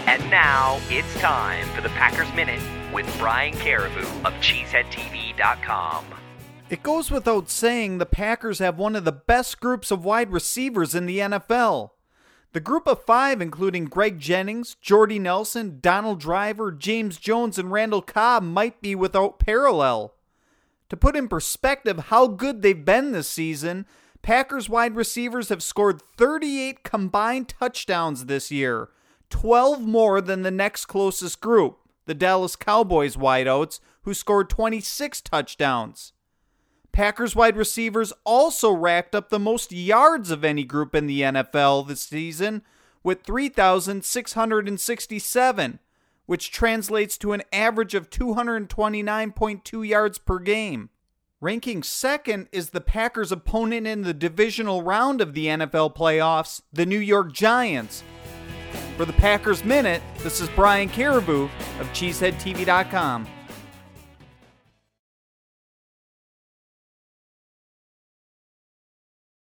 And now it's time for the Packers Minute with Brian Caribou of CheeseheadTV.com. It goes without saying the Packers have one of the best groups of wide receivers in the NFL. The group of five, including Greg Jennings, Jordy Nelson, Donald Driver, James Jones, and Randall Cobb, might be without parallel. To put in perspective how good they've been this season, Packers wide receivers have scored 38 combined touchdowns this year, 12 more than the next closest group, the Dallas Cowboys wideouts, who scored 26 touchdowns. Packers wide receivers also racked up the most yards of any group in the NFL this season with 3,667, which translates to an average of 229.2 yards per game. Ranking second is the Packers' opponent in the divisional round of the NFL playoffs, the New York Giants. For the Packers Minute, this is Brian Caribou of CheeseheadTV.com.